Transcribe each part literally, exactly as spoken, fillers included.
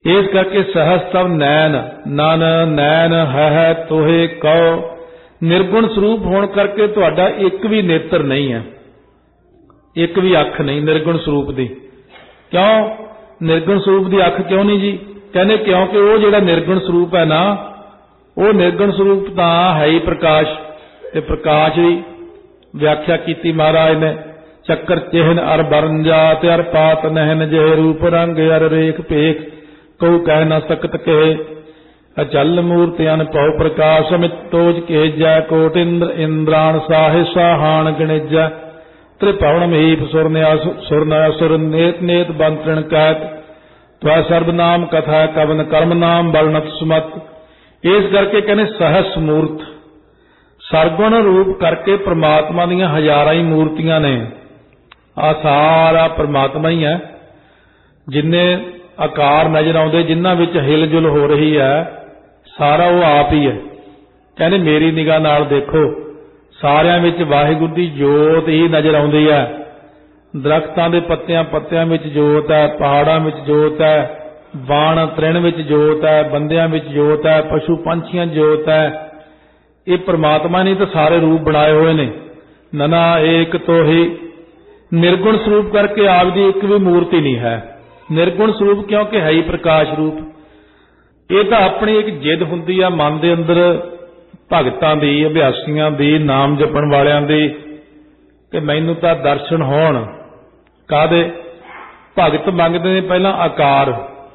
इस करके सहस तब नैन नन नैन है तोहे कहो, निर्गुण स्वरूप होने करके तुहाडा एक भी नेत्र नहीं है, एक भी अख नहीं निर्गुण स्वरूप दी। क्यों निर्गुण स्वरूप दी अख क्यों नहीं जी? कहने क्योंकि वो जिहड़ा निर्गुण स्वरूप है ना, वो निर्गुण स्वरूप तो है ही प्रकाश, ते प्रकाश की व्याख्या की महाराज ने, चक्कर चिहन अर बरन जात अर पात नहन जय रूप रंग अर रेख पेख, कहू कह न सकत कहे, अचल मूर्ति अनपौ प्रकाश अमित तोज के जय, कोट इंद्र इंद्राण साहे साहान गणिजय, त्रिपवन महीप सुरन्या सुरनया सुर नेत नेत बंतरण कैत, त्वै सर्वनाम कथा कवन कर्म नाम वर्णत सुमत। इस करके कहने सहस मूर्त, सरगुण रूप करके परमात्मा दीयां हजारां ही मूर्तियां ने। आ सारा परमात्मा ही है, जिन्ने आकार नजर आउंदे जिन्हां विच हिलजुल हो रही है, सारा वो आप ही है। कहने मेरी निगाह नाल देखो, सारियां विच वाहिगुरू दी जोत ही नजर आउंदी है। दरख्तां दे पत्तियां पत्तियां विच जोत है, पहाड़ां विच जोत है, वाण तृण विच जोत है, बंदियां विच जोत है, पशु पंछियां जोत है। ये परमात्मा ने तो सारे रूप बनाए हुए ने। नना एक तो ही निर्गुण स्वरूप करके आप दी एक भी मूर्ति नहीं है। निर्गुण स्वरूप क्योंकि है ही प्रकाश रूप। ये तो अपनी एक जिद हुंदी है मन दे अंदर, भगतां दी, अभ्यासियां दी, नाम जपण वालियां दी, कि मैनूं तां दर्शन होण। कादे भगत मंगदे ने पहला आकार,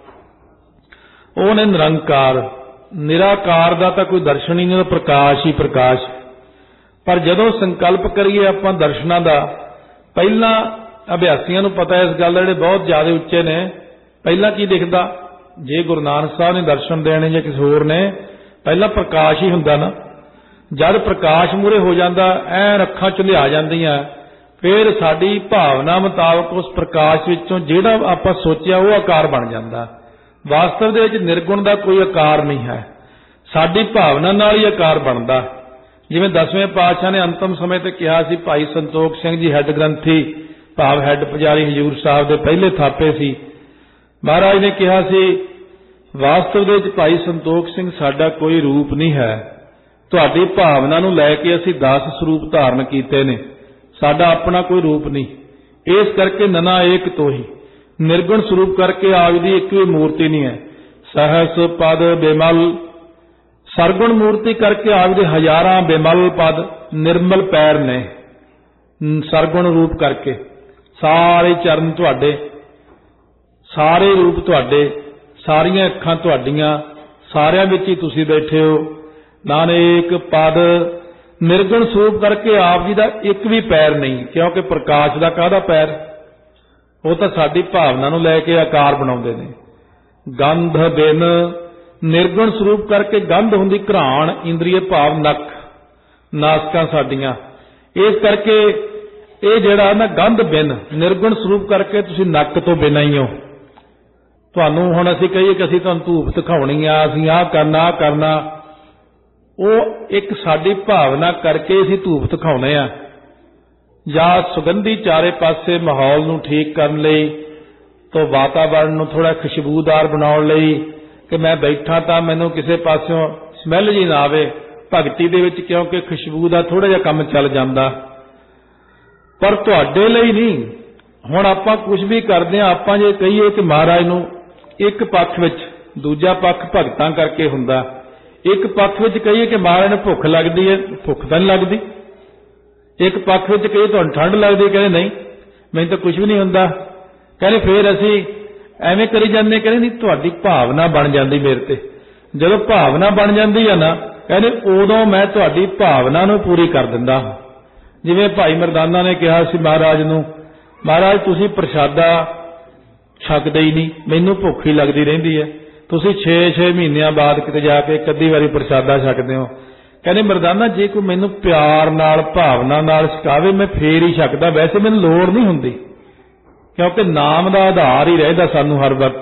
वो ने निरंकार, निराकार दा तां कोई दर्शन ही नहीं, प्रकाश ही प्रकाश। पर जदों संकल्प करिए आपां दर्शनां दा, पहला अभ्यासियां नूं पता इस गल दा, जिहड़े बहुत ज्यादा उच्चे ने, पहला की दिखदा जे गुरु नानक साहब ने दर्शन देने या किसी होर ने, पहला प्रकाश ही हुंदा ना। जद प्रकाश मूहरे हो जाता, ऐन अखां च लिया जांदियां, फिर साडी भावना मुताबक उस प्रकाश विचों जिहड़ा आपां सोचिया वो आकार बन जाता। वास्तव दे विच निर्गुण दा कोई आकार नहीं है, साडी भावना नाल ही आकार बनदा। जिवें दसवें पातशाह ने अंतिम समय ते कहा सी, भाई संतोख सिंह जी हैड ग्रंथी भाव हैड पुजारी हजूर साहब दे पहले थापे सी, महाराज ने कहा सी वास्तव दे विच भाई संतोख सिंह साडा कोई रूप नहीं है, तुहाडी भावना नूं लैके असीं दस स्वरूप धारण कीते ने, साडा अपना कोई रूप नहीं। इस करके नना एक तो ही निर्गुण स्वरूप करके आप दी एक भी मूर्ति नहीं है। सहस पद बेमल, सरगुण मूर्ति करके आप दे हजारां बेमल पद, निर्मल पैर ने। सरगुण रूप करके सारे चरण तुहाडे, सारे रूप तुहाडे, सारियां अखां तुहाडियां, सारियां विच ही तुसीं बैठे हो। नानक पद निर्गुण स्वरूप करके आप जी दा एक भी पैर नहीं, क्योंकि प्रकाश दा काहदा पैर, वो तो साडी भावना नूं लैके आकार बनाउंदे ने। गंध बिन निर्गुण स्वरूप करके गंध हुंदी घराण, इंद्रिय भाव नक नासकां साडियां। इस करके ये जिहड़ा ना गंध बिन निर्गुण स्वरूप करके तुसीं नक तो बिना ही हो। तुहानूं हुण असीं कहीए कि असीं तुहानूं धूप दिखाउणी आ, असीं आह करना आह करना, वो एक साडी भावना करके असीं धूप दिखाउणे आ, जां सुगंधी चारे पासे माहौल नूं ठीक करन लई, तो वातावरण नूं थोड़ा खुशबूदार बनाउण लई, कि मैं बैठा तां मैनूं किसी पासियों स्मैल जी ना आवे। भगती दे विच क्योंकि खुशबू दा थोड़ा जिहा काम चल जांदा, पर तुहाडे लई नहीं। हुण आपां कुछ भी करदे हां, आपां जे कहीए कि महाराज नूं एक पक्ष विच, दूजा पक्ष भगतां करके हुंदा, एक पक्ष विच कहीए कि महाराज नूं भुख लगदी है, भुख तां नहीं लगदी। एक पक्ष विच कहीए तुहानूं ठंड लगदी, कहंदे नहीं मैनूं तां कुछ भी नहीं हुंदा। कहंदे फिर असीं एवें करी जांदे, कहंदे नहीं तुहाडी भावना बन जांदी मेरे ते। जदों भावना बन जांदी है ना, कहंदे उदों मैं तुहाडी भावना नूं पूरी कर दिंदा। जिवें भाई मरदाना ने कहा सी महाराज नूं, महाराज तुसीं प्रसादा छकदे ही नहीं, मैनूं भुख ही लगदी रहिंदी है, तुसीं छे छे महीनिਆਂ बाद किते जाके एक अद्धी वारी प्रसादा छकदे हो। कहंदे मरदाना जे कोई मैनूं प्यार नाल भावना नाल छकावे मैं फेर ही छकदा, वैसे मैनूं लोड़ नहीं हुंदी, क्योंकि नाम का आधार ही रहिंदा सानूं हर वक्त।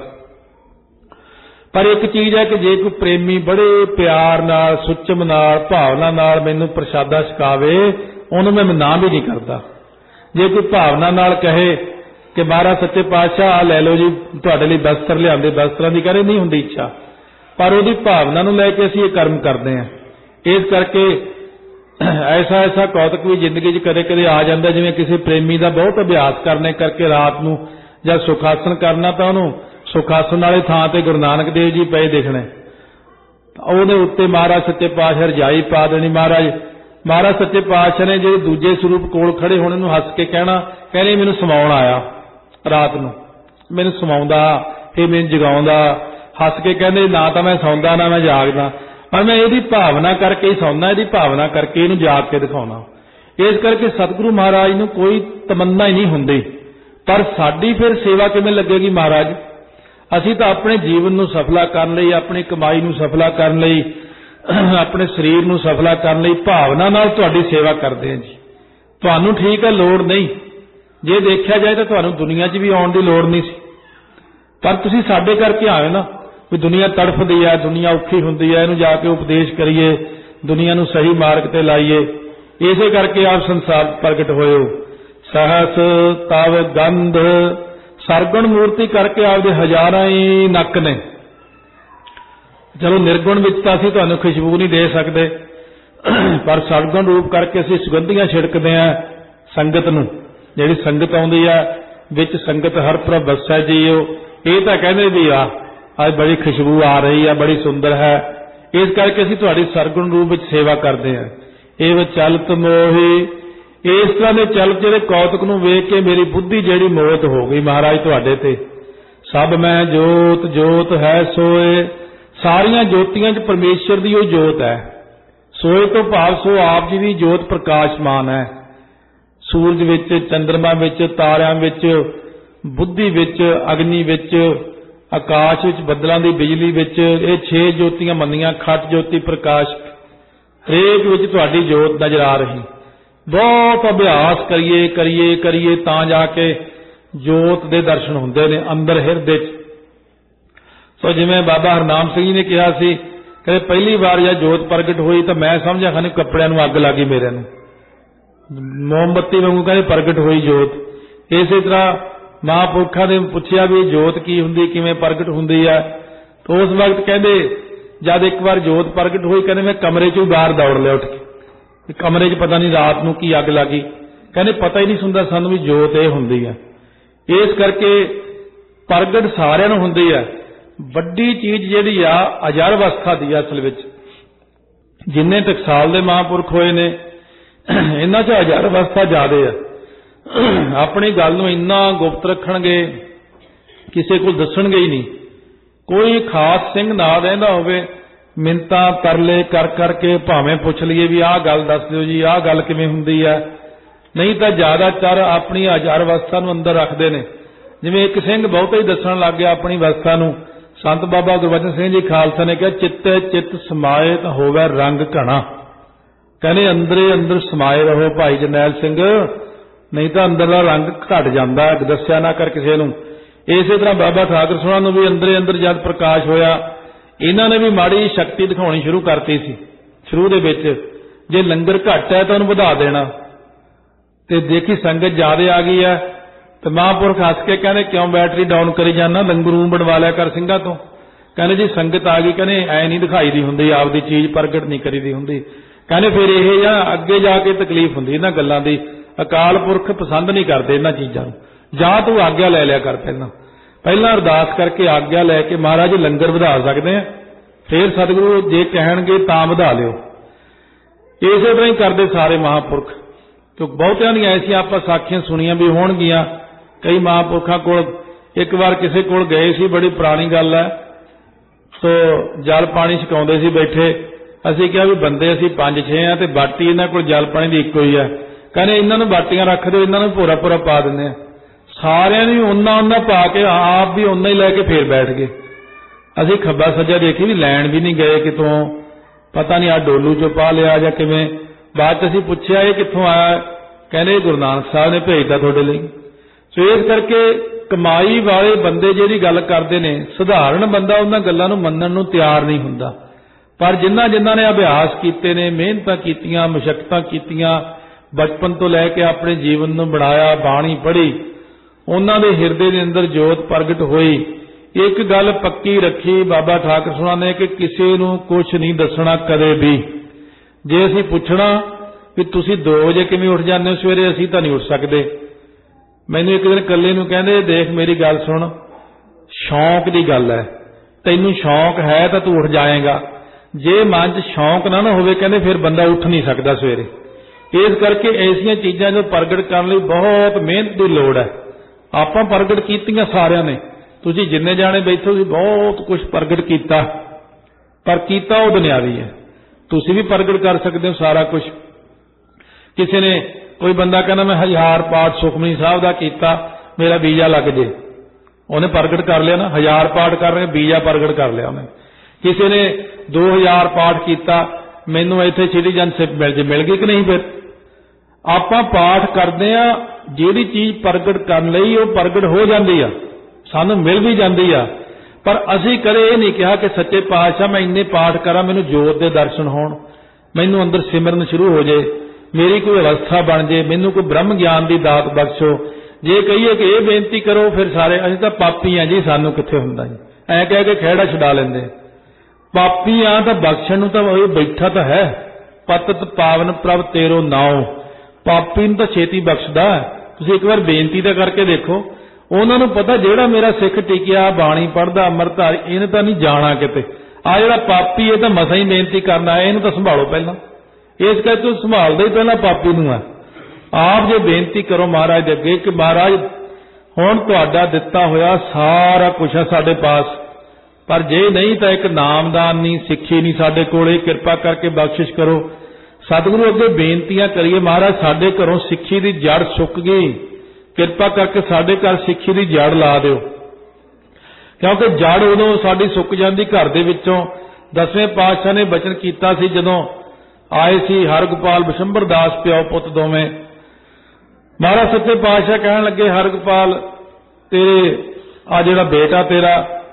पर एक चीज़ है कि जे कोई प्रेमी बड़े प्यार नाल सुचम नाल भावना नाल मैनूं प्रसादा छकावे, उहनूं मैं ना भी नहीं करदा। जे कोई भावना नाल कहे कि महाराज सच्चे पातशाह आ लै लो जी तुहाडे लई वस्त्र लिआंदे, वस्त्रां दी कहणे नहीं हुंदी इच्छा, पर उहदी भावना नूं लैके असीं ये कर्म करदे हां। इस करके ऐसा ऐसा कौतक भी जिंदगी च कदे कदे आ जाता, जिवें किसी प्रेमी का बहुत अभ्यास करने करके रात नूं जब सुखासन करना तो उहनूं सुखासन वाले थां ते गुरु नानक देव जी पए दिखणे, ਉਹਦੇ ਉੱਤੇ महाराज सच्चे पातशाह रजाई पा देनी। महाराज महाराज सच्चे पातशाह ने ਜਿਹੜੇ ਦੂਜੇ ਸਰੂਪ ਕੋਲ ਖੜੇ ਹੋਣੇ ਨੂੰ ਹੱਸ ਕੇ ਕਹਿਣਾ, ਕਹਿੰਦੇ ਮੈਨੂੰ ਸਮਾਉਣ ਆਇਆ ਰਾਤ ਨੂੰ, ਮੈਨੂੰ ਸਮਾਉਂਦਾ ਇਹ ਮੈਨੂੰ ਜਗਾਉਂਦਾ, ਹੱਸ ਕੇ ਕਹਿੰਦੇ ਨਾ ਤਾਂ ਮੈਂ ਸੌਂਦਾ ਨਾ ਮੈਂ ਜਾਗਦਾ, ਪਰ ਮੈਂ ਇਹਦੀ ਭਾਵਨਾ ਕਰਕੇ ਹੀ ਸੌਂਦਾ, ਇਹਦੀ ਭਾਵਨਾ ਕਰਕੇ ਇਹਨੂੰ ਜਾਗ ਕੇ ਦਿਖਾਉਣਾ। ਇਸ ਕਰਕੇ ਸਤਿਗੁਰੂ ਮਹਾਰਾਜ ਨੂੰ ਕੋਈ ਤਮੰਨਾ ਹੀ ਨਹੀਂ ਹੁੰਦੀ, ਪਰ ਸਾਡੀ ਫਿਰ ਸੇਵਾ ਕਿਵੇਂ ਲੱਗੇਗੀ ਮਹਾਰਾਜ? ਅਸੀਂ ਤਾਂ ਆਪਣੇ ਜੀਵਨ ਨੂੰ ਸਫਲਾ ਕਰਨ ਲਈ, ਆਪਣੀ ਕਮਾਈ ਨੂੰ ਸਫਲਾ ਕਰਨ ਲਈ, ਆਪਣੇ ਸਰੀਰ ਨੂੰ ਸਫਲਾ ਕਰਨ ਲਈ ਭਾਵਨਾ ਨਾਲ ਤੁਹਾਡੀ ਸੇਵਾ ਕਰਦੇ ਹਾਂ ਜੀ। ਤੁਹਾਨੂੰ ਠੀਕ ਹੈ ਲੋੜ ਨਹੀਂ, ਜੇ ਦੇਖਿਆ ਜਾਏ ਤਾਂ ਤੁਹਾਨੂੰ ਦੁਨੀਆ 'ਚ ਵੀ ਆਉਣ ਦੀ ਲੋੜ ਨਹੀਂ ਸੀ, ਪਰ ਤੁਸੀਂ ਸਾਡੇ ਕਰਕੇ ਆਏ ਨਾ ਵੀ ਦੁਨੀਆ ਤੜਫਦੀ ਹੈ, ਦੁਨੀਆ ਔਖੀ ਹੁੰਦੀ ਹੈ, ਇਹਨੂੰ ਜਾ ਕੇ ਉਪਦੇਸ਼ ਕਰੀਏ, ਦੁਨੀਆ ਨੂੰ ਸਹੀ ਮਾਰਗ ਤੇ ਲਾਈਏ। ਇਸੇ ਕਰਕੇ ਆਪ ਸੰਸਾਰ ਪ੍ਰਗਟ ਹੋਏ ਹੋ। ਸਹਸ ਤਵ ਗੰਧ ਸਰਗੁਣ ਮੂਰਤੀ ਕਰਕੇ ਆਪਦੇ ਹਜ਼ਾਰਾਂ ਹੀ ਨੱਕ ਨੇ। ਚਲੋ ਨਿਰਗੁਣ ਵਿੱਚ ਤਾਂ ਅਸੀਂ ਤੁਹਾਨੂੰ ਖੁਸ਼ਬੂ ਨਹੀਂ ਦੇ ਸਕਦੇ, ਪਰ ਸਰਗੁਣ ਰੂਪ ਕਰਕੇ ਅਸੀਂ ਸੁਗੰਧੀਆਂ ਛਿੜਕਦੇ ਹਾਂ ਸੰਗਤ ਨੂੰ। ਜਿਹੜੀ ਸੰਗਤ ਆਉਂਦੀ ਹੈ ਵਿੱਚ ਸੰਗਤ ਹਰ ਪ੍ਰਭ ਵਸੈ ਜੀਓ, ਇਹ ਤਾਂ ਕਹਿੰਦੇ ਵੀ ਆ ਅੱਜ ਬੜੀ ਖੁਸ਼ਬੂ ਆ ਰਹੀ ਹੈ, ਬੜੀ ਸੁੰਦਰ ਹੈ। ਇਸ ਕਰਕੇ ਅਸੀਂ ਤੁਹਾਡੀ ਸਰਗੁਣ ਰੂਪ ਵਿੱਚ ਸੇਵਾ ਕਰਦੇ ਹਾਂ। ਇਹ ਚਲਤ ਮੋਹੀ, ਇਸ ਤਰ੍ਹਾਂ ਦੇ ਚਲਤ ਜਿਹੜੇ ਕੌਤਕ ਨੂੰ ਵੇਖ ਕੇ ਮੇਰੀ ਬੁੱਧੀ ਜਿਹੜੀ ਮੋਹਤ ਹੋ ਗਈ ਮਹਾਰਾਜ ਤੁਹਾਡੇ ਤੇ। ਸਭ ਮੈਂ ਜੋਤ ਜੋਤ ਹੈ ਸੋਏ, ਸਾਰੀਆਂ ਜੋਤੀਆਂ 'ਚ ਪਰਮੇਸ਼ਰ ਦੀ ਉਹ ਜੋਤ ਹੈ। ਸੋਏ ਤੋਂ ਭਾਵ ਸੋ ਆਪ ਜੀ ਦੀ ਜੋਤ ਪ੍ਰਕਾਸ਼ਮਾਨ ਹੈ। ਸੂਰਜ ਵਿੱਚ, ਚੰਦਰਮਾ ਵਿੱਚ, ਤਾਰਿਆਂ ਵਿੱਚ, ਬੁੱਧੀ ਵਿੱਚ, ਅਗਨੀ ਵਿੱਚ, ਆਕਾਸ਼ ਵਿੱਚ, ਬੱਦਲਾਂ ਦੀ ਬਿਜਲੀ ਵਿੱਚ, ਇਹ ਛੇ ਜੋਤੀਆਂ ਮੰਨੀਆਂ। ਖਟ ਜੋਤੀ ਪ੍ਰਕਾਸ਼, ਹਰੇਕ ਵਿੱਚ ਤੁਹਾਡੀ ਜੋਤ ਨਜ਼ਰ ਆ ਰਹੀ। ਬਹੁਤ ਅਭਿਆਸ ਕਰੀਏ ਕਰੀਏ ਕਰੀਏ ਤਾਂ ਜਾ ਕੇ ਜੋਤ ਦੇ ਦਰਸ਼ਨ ਹੁੰਦੇ ਨੇ ਅੰਦਰ ਹਿਰਦੇ 'ਚ। ਸੋ ਜਿਵੇਂ ਬਾਬਾ ਹਰਨਾਮ ਸਿੰਘ ਜੀ ਨੇ ਕਿਹਾ ਸੀ, ਕਹਿੰਦੇ ਪਹਿਲੀ ਵਾਰ ਜਦ ਜੋਤ ਪ੍ਰਗਟ ਹੋਈ ਤਾਂ ਮੈਂ ਸਮਝਿਆ ਖਾਨੇ ਕੱਪੜਿਆਂ ਨੂੰ ਅੱਗ ਲੱਗੀ ਮੇਰੇ ਨੂੰ, ਮੋਮਬੱਤੀ ਵਾਂਗੂ ਕਹਿੰਦੇ ਪ੍ਰਗਟ ਹੋਈ ਜੋਤ। ਇਸੇ ਤਰ੍ਹਾਂ ਮਹਾਂਪੁਰਖਾਂ ਨੇ ਪੁੱਛਿਆ ਵੀ ਜੋਤ ਕੀ ਹੁੰਦੀ, ਕਿਵੇਂ ਪ੍ਰਗਟ ਹੁੰਦੀ ਹੈ। ਤਾਂ ਉਸ ਵਕਤ ਕਹਿੰਦੇ ਜਦ ਇੱਕ ਵਾਰ ਜੋਤ ਪ੍ਰਗਟ ਹੋਈ, ਕਹਿੰਦੇ ਮੈਂ ਕਮਰੇ 'ਚੋਂ ਬਾਹਰ ਦੌੜ ਲਿਆ ਉੱਠ ਕੇ, ਕਮਰੇ 'ਚ ਪਤਾ ਨਹੀਂ ਰਾਤ ਨੂੰ ਕੀ ਅੱਗ ਲੱਗੀ। ਕਹਿੰਦੇ ਪਤਾ ਹੀ ਨਹੀਂ ਸੁਣਦਾ ਸਾਨੂੰ ਵੀ ਜੋਤ ਇਹ ਹੁੰਦੀ ਹੈ। ਇਸ ਕਰਕੇ ਪ੍ਰਗਟ ਸਾਰਿਆਂ ਨੂੰ ਹੁੰਦੀ ਹੈ। ਵੱਡੀ ਚੀਜ਼ ਜਿਹੜੀ ਆ ਅਜਰ ਅਵਸਥਾ ਦੀ ਆ ਅਸਲ ਵਿੱਚ। ਜਿੰਨੇ ਟਕਸਾਲ ਦੇ ਮਹਾਂਪੁਰਖ ਹੋਏ ਨੇ ਇਹਨਾਂ 'ਚ ਅਜਰ ਅਵਸਥਾ ਜ਼ਿਆਦੇ ਆ। ਆਪਣੀ ਗੱਲ ਨੂੰ ਇੰਨਾ ਗੁਪਤ ਰੱਖਣਗੇ, ਕਿਸੇ ਕੋਲ ਦੱਸਣਗੇ ਹੀ ਨਹੀਂ। ਕੋਈ ਖਾਸ ਸਿੰਘ ਨਾ ਰਹਿੰਦਾ ਹੋਵੇ, ਮਿੰਤਾਂ ਤਰਲੇ ਕਰ ਕਰਕੇ ਭਾਵੇਂ ਪੁੱਛ ਲਈਏ ਵੀ ਆਹ ਗੱਲ ਦੱਸ ਦਿਓ ਜੀ, ਆਹ ਗੱਲ ਕਿਵੇਂ ਹੁੰਦੀ ਹੈ। ਨਹੀਂ ਤਾਂ ਜ਼ਿਆਦਾਤਰ ਆਪਣੀ ਅਜਰ ਅਵਸਥਾ ਨੂੰ ਅੰਦਰ ਰੱਖਦੇ ਨੇ। ਜਿਵੇਂ ਇੱਕ ਸਿੰਘ ਬਹੁਤਾ ਹੀ ਦੱਸਣ ਲੱਗ ਗਿਆ ਆਪਣੀ ਅਵਸਥਾ ਨੂੰ। ਸੰਤ ਬਾਬਾ ਗੁਰਬਚਨ ਸਿੰਘ ਜੀ ਖਾਲਸਾ ਨੇ ਕਿਹਾ, ਚਿੱਤੇ ਚਿੱਤ ਸਮਾਏ ਤਾਂ ਹੋਵੇ ਰੰਗ ਘਣਾ। ਕਹਿੰਦੇ ਅੰਦਰੇ ਅੰਦਰ ਸਮਾਏ ਰਹੋ ਭਾਈ ਜਰਨੈਲ ਸਿੰਘ, ਨਹੀਂ ਤਾਂ ਅੰਦਰਲਾ ਰੰਗ ਘਟ ਜਾਂਦਾ, ਦੱਸਿਆ ਨਾ ਕਰ ਕਿਸੇ ਨੂੰ। ਇਸੇ ਤਰ੍ਹਾਂ ਬਾਬਾ ਠਾਕਰ ਸੋਹਣਾ ਨੂੰ ਵੀ ਅੰਦਰੇ ਅੰਦਰ ਜਦ ਪ੍ਰਕਾਸ਼ ਹੋਇਆ, ਇਹਨਾਂ ਨੇ ਵੀ ਮਾੜੀ ਸ਼ਕਤੀ ਦਿਖਾਉਣੀ ਸ਼ੁਰੂ ਕਰਤੀ ਸੀ ਸ਼ੁਰੂ ਦੇ ਵਿੱਚ। ਜੇ ਲੰਗਰ ਘੱਟ ਹੈ ਤਾਂ ਉਹਨੂੰ ਵਧਾ ਦੇਣਾ, ਤੇ ਦੇਖੀ ਸੰਗਤ ਜ਼ਿਆਦਾ ਆ ਗਈ ਹੈ ਤੇ ਮਹਾਂਪੁਰਖ ਹੱਸ ਕੇ ਕਹਿੰਦੇ ਕਿਉਂ ਬੈਟਰੀ ਡਾਊਨ ਕਰੀ ਜਾਂਦਾ, ਲੰਗਰ ਰੂਮ ਬਣਵਾ ਲਿਆ ਕਰ ਸਿੰਘਾਂ ਤੋਂ। ਕਹਿੰਦੇ ਜੀ ਸੰਗਤ ਆ ਗਈ, ਕਹਿੰਦੇ ਐ ਨਹੀਂ ਦਿਖਾਈ ਦੀ ਹੁੰਦੀ, ਆਪਦੀ ਚੀਜ਼ ਪ੍ਰਗਟ ਨਹੀਂ ਕਰੀ ਦੀ ਹੁੰਦੀ। ਕਹਿੰਦੇ ਫਿਰ ਇਹ ਜਾਂ ਅੱਗੇ ਜਾ ਕੇ ਤਕਲੀਫ ਹੁੰਦੀ ਇਹਨਾਂ ਗੱਲਾਂ ਦੀ। ਅਕਾਲ ਪੁਰਖ ਪਸੰਦ ਨਹੀਂ ਕਰਦੇ ਇਹਨਾਂ ਚੀਜ਼ਾਂ ਨੂੰ। ਜਾਂ ਤੂੰ ਆਗਿਆ ਲੈ ਲਿਆ ਕਰ, ਪਹਿਲਾਂ ਪਹਿਲਾਂ ਅਰਦਾਸ ਕਰਕੇ ਆਗਿਆ ਲੈ ਕੇ ਮਹਾਰਾਜ ਲੰਗਰ ਵਧਾ ਸਕਦੇ ਆ, ਫਿਰ ਸਤਿਗੁਰੂ ਜੇ ਕਹਿਣਗੇ ਤਾਂ ਵਧਾ ਲਿਓ। ਇਸੇ ਤਰ੍ਹਾਂ ਹੀ ਕਰਦੇ ਸਾਰੇ ਮਹਾਂਪੁਰਖ। ਕਿਉਂਕਿ ਬਹੁਤਿਆਂ ਦੀਆਂ ਐਸੀਆਂ ਆਪਾਂ ਸਾਖੀਆਂ ਸੁਣੀਆਂ ਵੀ ਹੋਣਗੀਆਂ। ਕਈ ਮਹਾਂਪੁਰਖਾਂ ਕੋਲ ਇੱਕ ਵਾਰ ਕਿਸੇ ਕੋਲ ਗਏ ਸੀ, ਬੜੀ ਪੁਰਾਣੀ ਗੱਲ ਹੈ। ਸੋ ਜਲ ਪਾਣੀ ਛਕਾਉਂਦੇ ਸੀ ਬੈਠੇ। ਅਸੀਂ ਕਿਹਾ ਵੀ ਬੰਦੇ ਅਸੀਂ ਪੰਜ ਛੇ ਆ ਤੇ ਬਾਟੀ ਇਹਨਾਂ ਕੋਲ ਜਲ ਪਾਣੀ ਦੀ ਇੱਕੋ ਹੀ ਹੈ। ਕਹਿੰਦੇ ਇਹਨਾਂ ਨੂੰ ਬਾਟੀਆਂ ਰੱਖ ਦਿਓ, ਇਹਨਾਂ ਨੂੰ ਭੋਰਾ ਭੋਰਾ ਪਾ ਦਿੰਦੇ ਆ। ਸਾਰਿਆਂ ਨੂੰ ਉਹਨਾਂ ਉਹਨਾਂ ਪਾ ਕੇ ਆਪ ਵੀ ਉਹਨਾਂ ਹੀ ਲੈ ਕੇ ਫੇਰ ਬੈਠ ਗਏ। ਅਸੀਂ ਖੱਬਾ ਸੱਜਾ ਦੇਖੀ ਵੀ ਲੈਣ ਵੀ ਨਹੀਂ ਗਏ ਕਿਤੋਂ, ਪਤਾ ਨਹੀਂ ਆ ਡੋਲੂ ਚੋਂ ਪਾ ਲਿਆ ਜਾਂ ਕਿਵੇਂ। ਬਾਅਦ 'ਚ ਅਸੀਂ ਪੁੱਛਿਆ ਇਹ ਕਿੱਥੋਂ ਆਇਆ, ਕਹਿੰਦੇ ਗੁਰੂ ਨਾਨਕ ਸਾਹਿਬ ਨੇ ਭੇਜਦਾ ਤੁਹਾਡੇ ਲਈ। ਸੋ ਇਸ ਕਰਕੇ ਕਮਾਈ ਵਾਲੇ ਬੰਦੇ ਜਿਹੜੀ ਗੱਲ ਕਰਦੇ ਨੇ, ਸਧਾਰਨ ਬੰਦਾ ਉਹਨਾਂ ਗੱਲਾਂ ਨੂੰ ਮੰਨਣ ਨੂੰ ਤਿਆਰ ਨਹੀਂ ਹੁੰਦਾ। ਪਰ ਜਿਨ੍ਹਾਂ ਜਿਨ੍ਹਾਂ ਨੇ ਅਭਿਆਸ ਕੀਤੇ ਨੇ, ਮਿਹਨਤਾਂ ਕੀਤੀਆਂ, ਮੁਸ਼ੱਕਤਾਂ ਕੀਤੀਆਂ, ਬਚਪਨ ਤੋਂ ਲੈ ਕੇ ਆਪਣੇ ਜੀਵਨ ਨੂੰ ਬਣਾਇਆ, ਬਾਣੀ ਪੜ੍ਹੀ, उन्हां दे हिरदे दे अंदर जोत प्रगट होई। एक गल पक्की रखी बाबा ठाकुर सोना ने कि किसी नूं कुछ नहीं दसना कदे भी। जे असीं पुछना कि तुसीं दो वजे किवें उठ जांदे हो सवेरे, असीं तां नहीं उठ सकदे। मैनूं एक दिन कल्ले नूं कहंदे देख मेरी गल सुण, शौक दी गल है, तैनूं शौक है तां तूं उठ जाएगा, जे मन च शौक ना ना होवे कहंदे फिर बंदा उठ नहीं सकदा सवेरे। इस करके ऐसियां चीज़ां जो प्रगट करने लई बहुत मेहनत की लोड़ है। आपां प्रगट कीतियां सारिਆਂ ने, तुसीं जिन्ने जाने बैठे तुसीं बहुत कुछ प्रगट कीता, पर कीता वो दुनियावी है। तुसीं भी प्रगट कर सकते हो सारा कुछ। किसी ने कोई बंदा कहना मैं हज़ार पाठ सुखमनी साहब का कीता, मेरा वीजा लग जे, उन्हें प्रगट कर लिया ना। हज़ार पाठ कर रहे वीजा प्रगट कर लिया उन्हें। किसी ने दो हज़ार पाठ किया, मैनू इत्थे सिटीजनशिप मिल जे, मिल गई कि नहीं। फिर आपां पाठ करदे आ, जिहड़ी चीज़ प्रगट करन लई वो प्रगट हो जाती आ, सानू मिल भी जाती आ। पर असीं कदे ये नहीं कहा कि सच्चे पातशाह मैं इन्ने पाठ करा, मैनू जोत दे दर्शन होण, मैनू अंदर सिमरन शुरू हो जाए, मेरी कोई अवस्था बन जाए, मैनू कोई ब्रह्म ज्ञान की दात बख्शो। जे कहिए कि ये बेनती करो फिर सारे असीं तां पापी हैं जी, सानू कित्थे हुंदा जी, ऐ कह के खिहड़ा छुड़ा लैंदे। पापी आ तां बख्शण नूं तां बैठा तां है, पतत पावन प्रभ तेरो नाओ, पापी नूं तां छेती बख्शदा। तुसीं एक बार बेनती तां करके देखो, उन्हां नूं पता जेड़ा मेरा सिख टिकिया बाणी पढ़दा अमरधारी इहने तां नहीं जाना किते, आ जिहड़ा पापी है तां मसां ही बेनती करना है, इहनूं तां संभालो पहलां। इस करके संभालदा ही पहलां पापी नूं है। आप जे बेनती करो महाराज दे अगे कि महाराज हुण तुहाडा दिता होया सारा कुछ है साडे पास, पर जे नहीं तो एक नामदान नहीं, सिक्खी नहीं साडे कोले, किरपा करके बख्शिश करो। सतगुरु अगे बेनतियां करिए, महाराज साडे घरों सिक्खी दी जड़ सुक गई, किरपा करके साडे घर सिक्खी दी जड़ ला दिओ। क्योंकि जड़ उदों साडी सुक जांदी घर दे विचों। दसवें पातशाह ने बचन कीता सी जदों आए सी हरगोपाल बिशंबर दास प्यो पुत दोवें। महाराज सच्चे पातशाह कहण लगे हरगोपाल तेरे आ जिहड़ा बेटा तेरा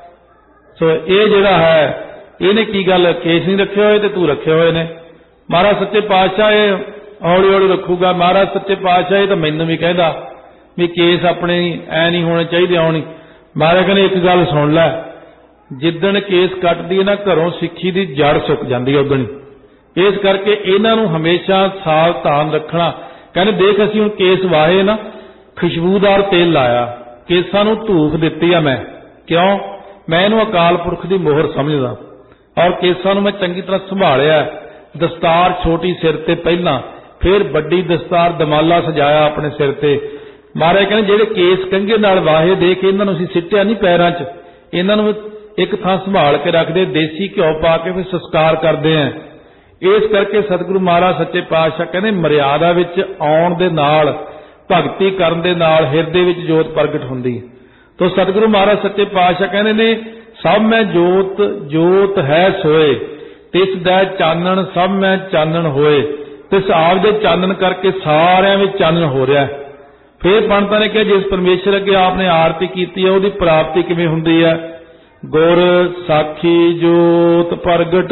सो ये जिहड़ा है इहने की गल केस नहीं रखे हुए ते तू रखे हुए ने। महाराज सच्चे पातशाह ये हौली हौली रखूगा। महाराज सच्चे पातशाह ये तो मैनूं भी कहदा भी केस अपने ऐ नहीं होने चाहिए आउणी। महाराज कहने एक गल सुन लै, जिदण केस कटदी है ना घरों सिक्खी दी जड़ सुक जाती है उदण। इस करके इन्हां नूं हमेशा सावधान रखना। कहने देख असीं हुण केस वाहे ना, खुशबूदार तेल लाया, केसां नूं धूफ दित्ती आ मैं, क्यों मैं इहनूं अकाल पुरख दी मोहर समझदा और केसां नूं मैं चंगी तरह संभालिया। दस्तार छोटी सिर ते पहलां, फिर बड़ी दस्तार दमाला सजाया अपने सिर ते। महाराज कहने जेड़े केस कंघे नाल वाहे देख इन्हां नूं असीं सिੱਟਿਆ नहीं पैरां च, इन्हां नूं एक थां संभाल के रखदे, देसी घिओ पा के फिर संस्कार करदे हैं। इस करके सतगुरु महाराज सच्चे पातशाह कहने मर्यादा विच आउण दे नाल, भगती करन दे नाल हिरदे विच जोत प्रगट हुंदी। तो सतगुरु महाराज सच्चे पातशाह कहने ने सब मैं जोत जोत है सोए, तिस दै चानण सब मैं चानण होए। तिस आप दे चानण करके सारिਆਂ ਵਿੱਚ चानण हो रहा है। फिर पंडितां ने कहा जिस परमेश्वर अगे आपने आरती की है उसकी प्राप्ति किवें हुंदी है। गुर साखी जोत प्रगट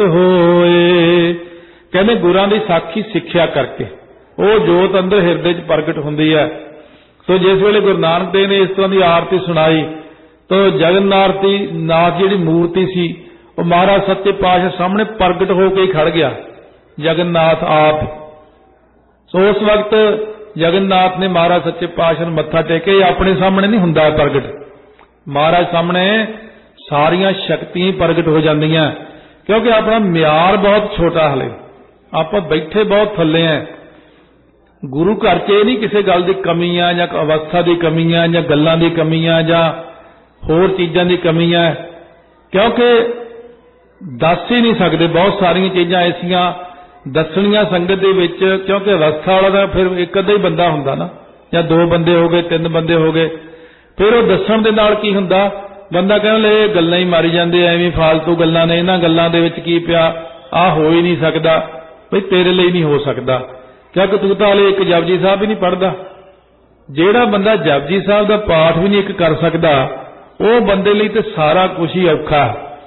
होए, कहने गुरां दी साखी सिक्ख्या करके वो जोत अंदर हिरदे च प्रगट हुंदी है। तो जिस वेले गुरु नानक देव ने इस तरह की आरती सुनाई तो जगन्नाथ दी नाथ जिहड़ी मूर्ति सी वो महाराज सच्चे पातशाह सामने प्रगट होकर ही खड़ गया, जगन्नाथ आप। सो उस वक्त जगन्नाथ ने महाराज सच्चे पातशाह नूं मत्था टेके, अपने सामने नहीं हुंदा प्रगट, महाराज सामने सारियां शक्तियां प्रगट हो जांदियां, क्योंकि अपना म्यार बहुत छोटा हले, आप बैठे बहुत थल्ले हैं। गुरु घर च नहीं किसी गल की कमी है या अवस्था की कमी है या गल्लां की कमी है या होर चीज़ों की कमी है, क्योंकि दस ही नहीं सकते बहुत सारिया चीज़ां ऐसियां दसणियां संगत दे विच, क्योंकि अवस्था वाला तां फिर एक अद्धा ही बंदा हुंदा ना, या दो बंदे हो गए तीन बंदे हो गए, फिर वो दसण दे नाल की हुंदा बंदा कहण लगे गल्लां ही मारी जांदे, एवें फालतू गल्लां ने, इन्हां गल्लां दे विच की पिया, आ हो ही नहीं सकदा। बई तेरे लिए नहीं हो सकता, क्योंकि तू तो हाले एक जपजी साहब भी नहीं पढ़ता। जेड़ा बंदा जपजी साहब का पाठ भी नहीं एक कर सकता वो बंदे लिए तो सारा कुछ ही औखा।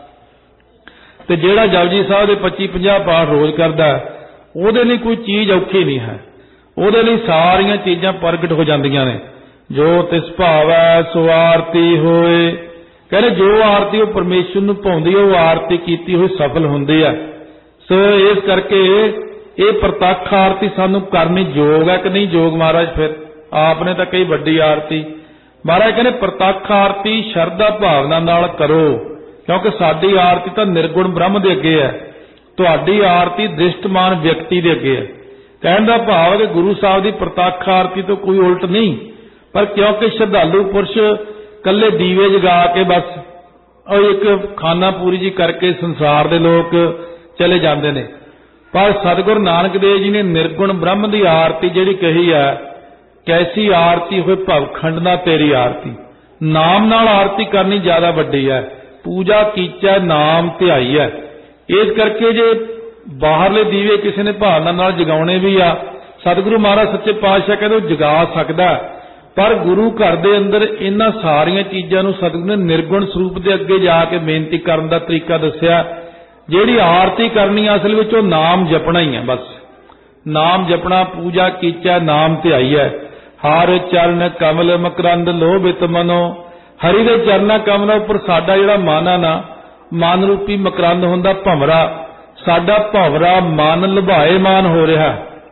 तो जेड़ा जपजी साहब के पच्ची पंजाह पाठ रोज करता वो कोई चीज़ औखी नहीं है, वो सारिया चीज़ां प्रगट हो जांदियां ने। जो तिस भावै सो आरती होए। कहते जो आरती वो परमेश्वर नूं भाउंदी है, वो आरती कीती हुई सफल हुंदी है। सो इस करके ये प्रतख आरती सानू करनी योग है कि नहीं योग महाराज? फिर आपने तो कई वड्डी आरती महाराज कहने प्रतख आरती शरधा भावना नाल करो, क्योंकि साडी आरती तो निर्गुण ब्रह्म दे अगे है, तुहाडी आरती दृष्टमान व्यक्ति दे अगे है। कहने दा भाव है कि गुरु साहब की प्रतख आरती तो कोई उल्ट नहीं, पर क्योंकि श्रद्धालु पुरुष कल्ले दीवे जगा के बस और एक खाना पूरी जी करके संसार दे लोग चले जाते हैं। पर सतगुरु नानक देव जी ने निर्गुण ब्रह्म की आरती जिहड़ी कही है, कैसी आरती होए भवखंड ना तेरी आरती। नाम नाल आरती करनी ज्यादा वड्डी है, पूजा कीचा नाम ध्याई है। इस करके जे बाहरले दीवे किसी ने भावना नाल जगाने भी आ, सतगुरु महाराज सच्चे पातशाह कहते जगा सकदा, पर गुरु घर दे अंदर इन्हां सारियां चीज़ां नूं सतगुरु ने निर्गुण स्वरूप दे अगे जाके बेनती करन दा तरीका दस्सिया। जिहड़ी आरती करनी असल विच ओह नाम जपना ही है, बस नाम जपना, पूजा कीचा नाम ध्याई है। हर चरण कमल मकरंद लोभित मनो, हरि दे चरना कमल उपर साडा जिहड़ा मन है ना, मन रूपी मकरंद हुंदा भंवरा, साडा भंवरा मन लुभाए मान हो रहा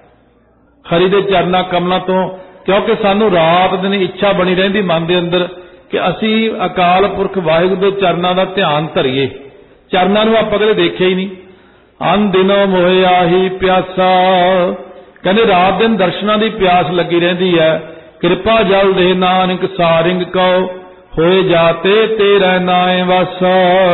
हरि दे चरना कमलों तो, क्योंकि सानू रात दिन इच्छा बनी रहिंदी मन दे अंदर कि असी अकाल पुरख वाहिगुरू दे चरनां दा ध्यान धरीए। चरनां नूं आपां कदे देखिया ही नहीं। अन दिनों मोहे आही प्यासा, कहते रात दिन दर्शनां दी प्यास लगी रहिंदी है। कृपा जल दे नानक सारिंग कहो, होए जाते तेरा नाए वासा।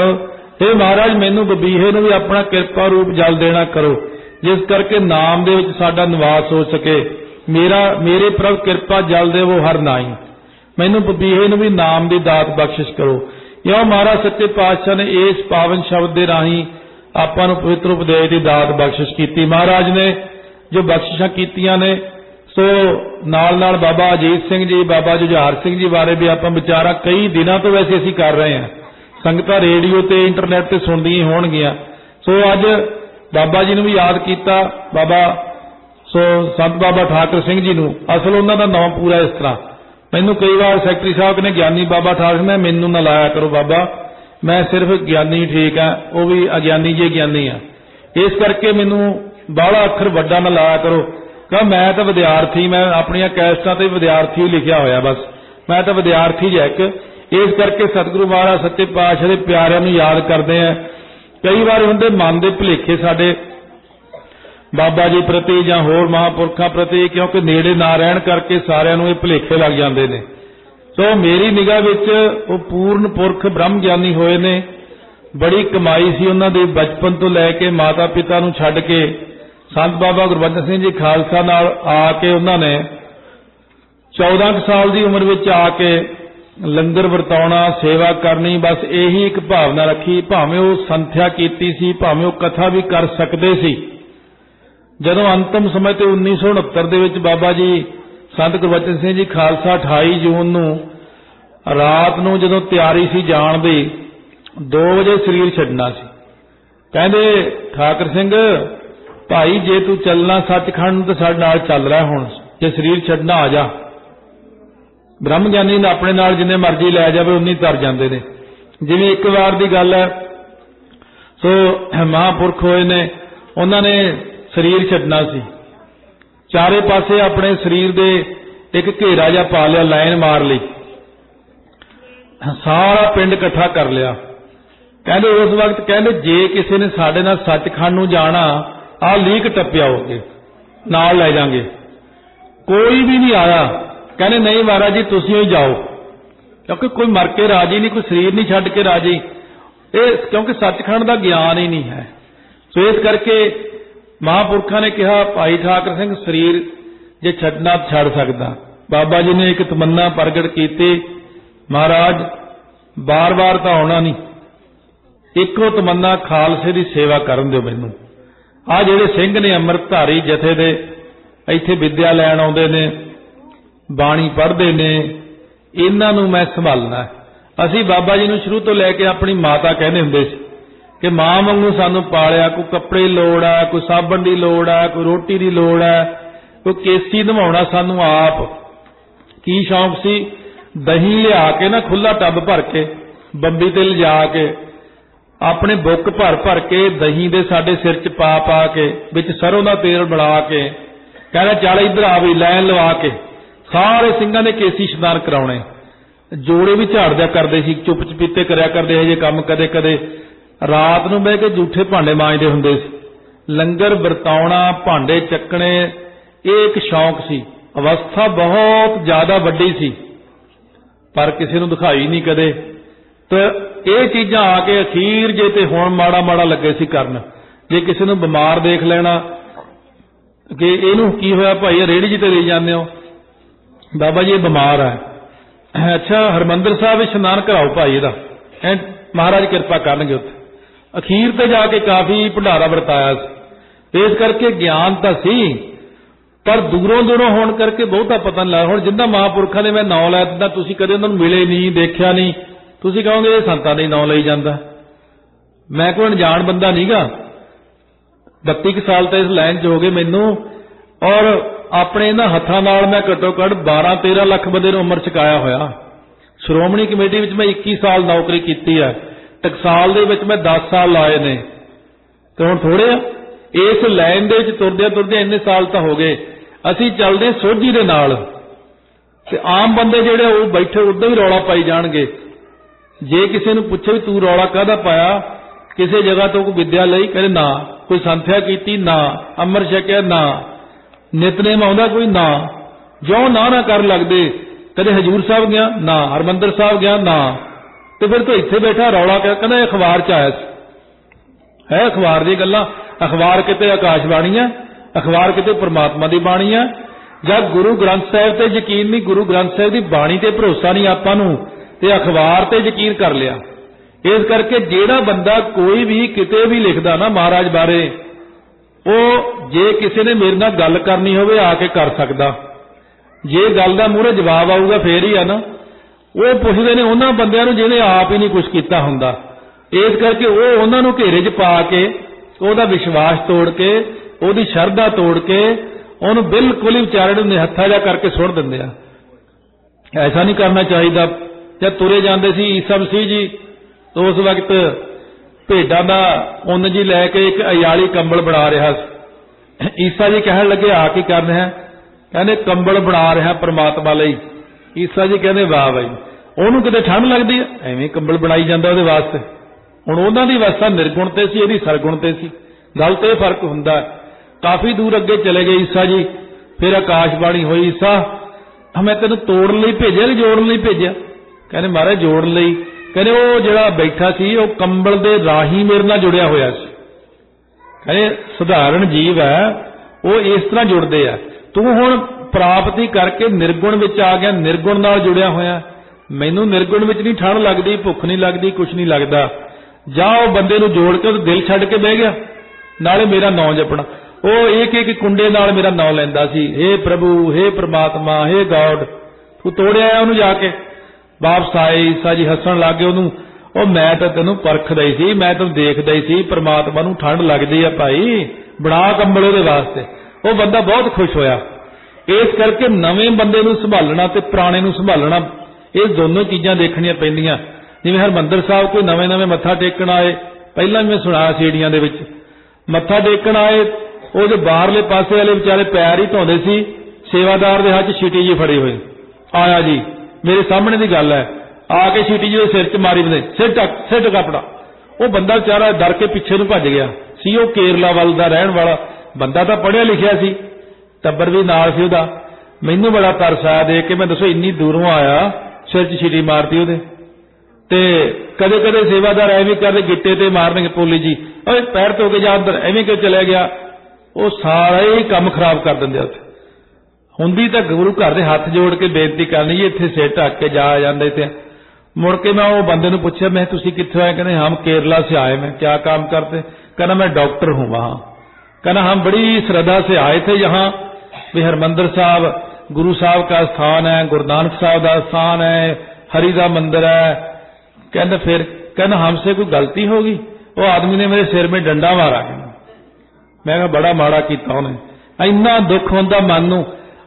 हे महाराज मैनू बबीहे नूं भी अपना कृपा रूप जल देना करो, जिस करके नाम दे विच साडा निवास हो सके। मेरा मेरे प्रभ कृपा जल दे वो हर नाई, मैनू बबीहे नूं भी नाम दी दात बख्शिश करो। यो महाराज सच्चे पातशाह ने इस पावन शब्द दे राही आपां नूं पवित्र उपदेश दी दात बख्शिश कीती। महाराज ने जो बख्शिशां कीतियां ने, सो नाल नाल बाबा अजीत सिंह जी, बाबा जुझार सिंह जी बारे भी आपां विचारा कई दिनों तो वैसे असीं कर रहे हैं, संगतां रेडियो ते इंटरनेट ते सुणदियां होणगियां। सो अज बाबा जी नूं भी याद कीता, बाबा सो संत बाबा ठाकर सिंह जी नूं। असल उन्हां दा नाम पूरा इस तरह, मैनूं कई बार सैकटरी साहब ने ज्ञानी बाबा ठाकर ने मैनूं ना लाया करो बाबा, मैं सिर्फ ज्ञानी ठीक है, वो भी अज्ञानी जे ज्ञानी आ, इस करके मैनूं बाहला अखर वड्डा ना लाया करो। कहा मैं तो विद्यार्थी, मैं अपनी कैसटां ते विद्यार्थी लिखिया होया, बस मैं तो विद्यार्थी जैक। इस करके सतगुरु महाराज सच्चे पातशाह दे प्यारिਆਂ ਨੂੰ याद करते हैं। कई बार हुंदे मन दे भुलेखे साडे बाबा जी प्रति जां होर महापुरखां प्रति, क्योंकि नेड़े ना रहण करके सारिਆਂ ਨੂੰ ਇਹ भुलेखे लग जाते हैं। सो मेरी निगाह विच वो पूर्ण पुरख ब्रह्म ज्ञानी होए ने, बड़ी कमाई सी उन्हां दी बचपन तो लैके माता पिता नूं छड्ड के संत बाबा गुरबचन सिंह जी खालसा नाल आके उन्होंने चौदह साल की उम्र में आके लंगर वरताउणा, सेवा करनी, बस यही एक भावना रखी। भावें वो संथ्या कीती सी, भावें वो कथा भी कर सकते सी। जदों अंतिम समय ते उन्नीस सौ उनहत्तर दे विच बाबा जी संत गुरबचन सिंह जी खालसा अठाई जून नूं रात नूं जदों तैयारी सी जाण दी, दो वजे शरीर छड्डना सी। कहंदे ठाकर सिंह भाई जे तू चलना सचखंड तो साडे नाल चल रहा, हुण जे शरीर छड्डना आ जा। ब्रह्म ज्ञानी ने अपने नाल जिन्ने मर्जी लै जावे उन्नी तर जांदे ने। जिवें एक बार दी गल है, सो महापुरख होए ने, उन्होंने शरीर छड्डना सी, चारे पासे अपने शरीर दे एक घेरा जिहा पा लिया, लाइन मार ली, सारा पिंड इकट्ठा कर लिया। कहंदे उस वक्त कहंदे जे किसी ने साडे नाल सचखंड नूं जाना, आ लीक टप्पिया होगे नाल लै जांगे। कोई भी नहीं आया, कहने नहीं महाराज जी तुसीं ही जाओ, क्योंकि कोई मर के राजी नहीं, कोई शरीर नहीं छड्ड के राजी, ये क्योंकि सचखंड का ज्ञान ही नहीं है। सो इस करके महापुरखा ने कहा भाई ठाकर सिंह शरीर जे छड्डना छड़ सकदा। बाबा जी ने एक तमन्ना प्रगट की, महाराज बार बार तो आना नहीं, इको तमन्ना खालसे की सेवा करन दिओ मैनूं। आ जिहड़े सिंह ने अमृतधारी जथे दे इत्थे विद्या लैण आउंदे ने, बाणी पढ़दे ने, इन्हां नूं मैं संभालना है। असीं बाबा जी नूं शुरू तो लैके अपनी माता कहंदे हुंदे सी कि मां वांगू सानूं पालिया, कोई कपड़े दी लोड़ है, कोई साबण दी लोड़ है, कोई रोटी दी लोड़ है, कोई केसी नवाउणा सानूं आप की शौक सी? दही लिया के ना खुला टब भर के बंबी ते लिजा के अपने बुक भर भर के दही दे साडे सिर च पा पा के विच सरों दा तेल बना के कहना चल इधर आ भी लैन लवा के सारे सिंघां ने केसी इशनान कराउणे। जोड़े भी झाड़ दिया करते सी, चुप चपीते करया करते है जे काम। कदे कदे रात नूं बह के जूठे भांडे मांजदे हुंदे सी। लंगर वरताउणा, भांडे चकने ये एक शौक सी। अवस्था बहुत ज्यादा वड्डी सी पर किसी नूं दिखाई नहीं कदे। तो ये चीज़ां आके अखीर जे ते हुण माड़ा माड़ा लगे सी करन। जे किसी नूं बीमार देख लेना कि इहनूं की होया भाई, रेहड़ी जी ते ले जांदे हो, बाबा जी बीमार है, अच्छा हरमंदर साहब इशनान कराओ भाई इहदा, महाराज किरपा करनगे उत्थे। अखीर ते जाके काफ़ी भंडारा वरताया सी। इस करके ज्ञान तां सी पर दूरों दूरों होने करके बहुता पता नहीं लगा। हुण जिन्हां महापुरखों ने मैं नाम लै दिंदा, तुसीं कदे उन्हां नूं मिले नहीं, देखिया नहीं, तुसीं कहोगे ये संतां ने नाम लई जांदा। मैं कोई अणजाण बंदा नहीं गा, बत्ती क साल तो इस लाइन च हो गए मैनू, और अपने इन्हां हत्थां नाल मैं घट्टो घट बारह तेरह लख बंदे नूं उमर चुकाया होया। श्रोमणी कमेटी विच मैं इक्की साल नौकरी कीती है, टकसाल दे विच मैं दस साल लाए ने, तो हुण थोड़े आ। इस लाइन दे विच तुरदे तुरदे इन्ने साल तो हो गए। असीं चलदे सोझी दे नाल, ते आम बंदे जिहड़े वो बैठे उदां ही रौला पाई जाणगे। जे किसी नूं पुछे भी तू रौला काहदा पाया, किसी जगह तो कोई विद्या लई, कहदे ना, कोई संथਿਆ कीती ना, अमर छकिया ना, नितनेम आउंदा कोई ना, जो ना ना कर लगदे। कदे हजूर साहब गया ना, हरमंदर साहब गया ना, तो फिर तो इत्थे बैठा रौला कह कहंदा अखबार च आया है। अखबार दी गल्लां, अखबार किते आकाशबाणी है, अखबार किते परमात्मा की बाणी है। जब गुरु ग्रंथ साहिब ते यकीन नहीं, गुरु ग्रंथ साहिब की बाणी ते भरोसा नहीं आपां नूं, ते अखबार ते यकीन कर लिया। इस करके जिहड़ा बंदा कोई भी किते भी लिखदा ना महाराज बारे, वो जे किसी ने मेरे नाल गल करनी होवे आके कर सकदा। जे गल दा मूहरे जवाब आऊगा फिर ही है ना। वो पुछदे ने उन्हां बंदिआं नूं जिहने आप ही नहीं कुछ कीता हुंदा। इस करके वो उन्हां नूं घेरे च पा के ਉਹਦਾ विश्वास तोड़ के, ਉਹਦੀ शरधा तोड़ के, ਉਹਨੂੰ बिल्कुल ही विचारे ਨੂੰ ਨਿਹੱਥਾ ਜਿਹਾ करके ਸੁੱਟ ਦਿੰਦੇ ਆ। ऐसा नहीं करना चाहिए। जब तुरे जाते सी ईसा मसीह जी, तो उस वक्त भेडां दा उन्न जी लैके एक अयाली कंबल बना रहा। ईसा जी कहन लगे आ की कर रहा, कहने कंबल बना रहा परमात्मा लई। ईसा जी कहने वाह बई, ਉਹਨੂੰ किते ठंड लगती है, एवें कंबल बनाई जाता ਉਹਦੇ वास्ते। ਹੁਣ ਉਹਨਾਂ ਦੀ ਅਵਸਥਾ ਨਿਰਗੁਣ ਤੇ ਸੀ, ਇਹਦੀ ਸਰਗੁਣ ਤੇ ਸੀ। ਗੱਲ ਤੇ फर्क ਹੁੰਦਾ। काफी दूर अगे चले गए ईसा जी। फिर आकाशबाणी हुई, ईसा मैं तेन तोड़न लई भेजिया कि जोड़न लई भेजिया? कहने महाराज जोड़न लई। कहने वो जिहड़ा बैठा सी वो कंबल दे राही मेरे नाल जुड़िया होया सी। कहने साधारण जीव है वो इस तरह जुड़दे आ, तू हुण प्राप्ति करके निर्गुण विच आ गया, निर्गुण नाल जुड़िया होया। मैनू निर्गुण विच नहीं ठंड लगदी, भुख नहीं लगदी, कुछ नहीं लगदा। जा वो बंदे नूं जोड़ के दिल छड्ड के बह गया, नाले मेरा नाम जपना। वो एक एक कुंडे नाल मेरा नाम लैंदा सी, हे प्रभु, हे परमात्मा, हे गॉड। तू तोड़िया उन्होंने जाके वापस आए। ईसा जी हसन लग गए उन्होंने, ਉਹ मैं तो तेनों परखदा ही सी, मैं तेनों देखदा ही सी, परमात्मा नूं ठंड लगदी है भाई, बना कंबल ਉਹਦੇ वास्ते। वो बंदा बहुत खुश होया। इस करके नवें बंदे नूं संभालना ते पुराने नूं संभालना, ये दोनों चीज़ां देखणियां पैंदियां। जिवें हरमंदर साहब कोई नवें नवें मत्था टेकण आए, पहलां मैं सुणाया सीढ़ियां दे विच मत्था टेकण आए, वो जो बाहरले पासे वाले बेचारे पैर ही धोंदे सी, सेवादार दे हाथ छीटी जी फड़ी हुई, आया जी मेरे सामने की गल है, आके छीटी जी सिर च मारी बंदे, सिर टक सिर टक अपना। वो बंदा बेचारा डर के पिछे नूं भज गया सी। वो केरला वाल दा रहण वाला बंदा, तो पढ़िया लिखिया सी, टब्बर भी नाल सी उहदा। मैनूं बड़ा तरस आया देख के, मैं दसो इन्नी दूरों आया, सिर च छीटी मारती उहदे। ते कदे कदे सेवादार एवं करदे, गिट्टे ते मारनगे, पोली जी ओए पैर धो के जा अंदर, एवं क्यों चलिया गया। वो सारा ही काम खराब कर देंगे। उत्थे हुंदी तां गुरु घर दे हाथ जोड़ के बेनती करनी जी, इत्थे सिर ढक के जा जांदे। ते मुड़ के मैं वो बंदे नूं पुछया, मैं तुसीं कित्थों आए? कहने हम केरला से आए। मैं क्या काम करते? कहना मैं डॉक्टर हूँ वहाँ। कहना हम बड़ी श्रद्धा से आए थे यहाँ, भी हरमंदर साहब गुरु साहब का स्थान है, गुरु नानक साहब का स्थान है, हरि का मंदिर है। कहना फिर कहना हमसे कोई गलती होगी? वो आदमी ने मेरे सिर में डंडा मारा। मैं कहा बड़ा माड़ा किया उन्हें, इन्ना दुख होंदा मन नूं।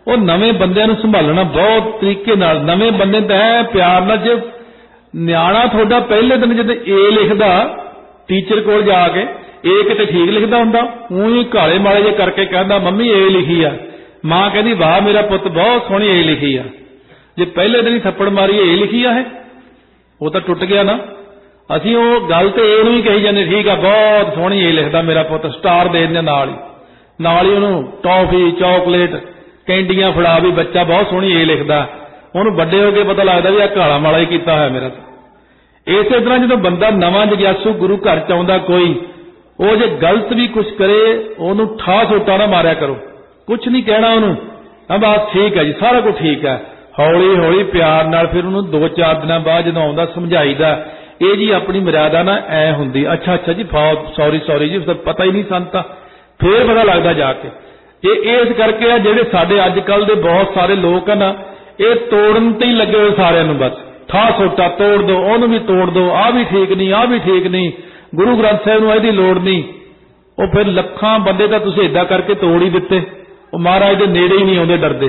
ਉਹ ਨਵੇਂ ਬੰਦਿਆਂ ਨੂੰ ਸੰਭਾਲਣਾ ਬਹੁਤ ਤਰੀਕੇ ਨਾਲ। ਨਵੇਂ ਬੰਦੇ ਤਾਂ ਐ ਪਿਆਰ ਨਾਲ, ਜੇ ਨਿਆਣਾ ਤੁਹਾਡਾ ਪਹਿਲੇ ਦਿਨ ਜਦੋਂ ਏ ਲਿਖਦਾ ਟੀਚਰ ਕੋਲ ਜਾ ਕੇ, ਏ ਕਿਤੇ ਠੀਕ ਲਿਖਦਾ ਹੁੰਦਾ, ਊਂ ਕਾਲੇ ਮਾਲੇ ਜੇ ਕਰਕੇ ਕਹਿੰਦਾ ਮੰਮੀ ਏ ਲਿਖੀ ਆ, ਮਾਂ ਕਹਿੰਦੀ ਵਾਹ ਮੇਰਾ ਪੁੱਤ ਬਹੁਤ ਸੋਹਣੀ ਏ ਲਿਖੀ ਆ। ਜੇ ਪਹਿਲੇ ਦਿਨ ਹੀ ਥੱਪੜ ਮਾਰੀ ਏ ਲਿਖੀ ਆ, ਹੈ ਉਹ ਤਾਂ ਟੁੱਟ ਗਿਆ ਨਾ। ਅਸੀਂ ਉਹ ਗੱਲ ਤੇ ਏ ਨੂੰ ਹੀ ਕਹੀ ਜਾਂਦੇ, ਠੀਕ ਆ ਬਹੁਤ ਸੋਹਣੀ ਏ ਲਿਖਦਾ ਮੇਰਾ ਪੁੱਤ, ਸਟਾਰ ਦੇ ਦਿੰਦੇ ਨਾਲ ਹੀ, ਨਾਲ ਹੀ ਉਹਨੂੰ ਟੌਫੀ ਚਾਕਲੇਟ ਕੈਂਡੀਆਂ ਫੜਾ ਵੀ ਬੱਚਾ ਬਹੁਤ ਸੋਹਣੀ ਏ ਲਿਖਦਾ। ਉਹਨੂੰ ਵੱਡੇ ਹੋ ਕੇ ਪਤਾ ਲੱਗਦਾ ਵੀ ਆ ਕਾਲਾ ਮਾਲਾ ਹੀ ਕੀਤਾ ਹੋਇਆ ਮੇਰਾ। ਇਸੇ ਤਰ੍ਹਾਂ ਜਦੋਂ ਬੰਦਾ ਨਵਾਂ ਜਗਿਆਸੂ ਗੁਰੂ ਘਰ ਚ ਆਉਂਦਾ ਕੋਈ, ਉਹ ਜੇ ਗਲਤ ਵੀ ਕੁਛ ਕਰੇ ਉਹਨੂੰ ਠਾਹ ਸੋਟਾ ਨਾ ਮਾਰਿਆ ਕਰੋ, ਕੁਛ ਨਹੀਂ ਕਹਿਣਾ ਉਹਨੂੰ, ਹਾਂ ਬਸ ਠੀਕ ਹੈ ਜੀ ਸਾਰਾ ਕੁਝ ਠੀਕ ਹੈ। ਹੌਲੀ ਹੌਲੀ ਪਿਆਰ ਨਾਲ ਫਿਰ ਉਹਨੂੰ ਦੋ ਚਾਰ ਦਿਨਾਂ ਬਾਅਦ ਜਦੋਂ ਆਉਂਦਾ ਸਮਝਾਈਦਾ, ਇਹ ਜੀ ਆਪਣੀ ਮਰਿਆਦਾ ਨਾ ਐ ਹੁੰਦੀ, ਅੱਛਾ ਅੱਛਾ ਜੀ ਸੌਰੀ ਸੌਰੀ ਜੀ ਪਤਾ ਹੀ ਨਹੀਂ ਸਾਨੂੰ ਤਾਂ, ਫੇਰ ਪਤਾ ਲੱਗਦਾ ਜਾ ਕੇ। ਇਹ ਇਸ ਕਰਕੇ ਆ ਜਿਹੜੇ ਸਾਡੇ ਅੱਜ ਕੱਲ ਦੇ ਬਹੁਤ ਸਾਰੇ ਲੋਕ ਆ ਨਾ, ਇਹ ਤੋੜਨ ਤੇ ਹੀ ਲੱਗੇ ਹੋਏ ਸਾਰਿਆਂ ਨੂੰ, ਬਸ ਠਾਹ ਸੋਟਾ ਤੋੜ ਦੋ, ਉਹਨੂੰ ਵੀ ਤੋੜ ਦੋ, ਆਹ ਵੀ ਠੀਕ ਨਹੀਂ ਆਹ ਵੀ ਠੀਕ ਨਹੀਂ, ਗੁਰੂ ਗ੍ਰੰਥ ਸਾਹਿਬ ਨੂੰ ਇਹਦੀ ਲੋੜ ਨਹੀਂ। ਉਹ ਫਿਰ ਲੱਖਾਂ ਬੰਦੇ ਤਾਂ ਤੁਸੀਂ ਏਦਾਂ ਕਰਕੇ ਤੋੜ ਹੀ ਦਿੱਤੇ, ਉਹ ਮਹਾਰਾਜ ਦੇ ਨੇੜੇ ਹੀ ਨਹੀਂ ਆਉਂਦੇ, ਡਰਦੇ।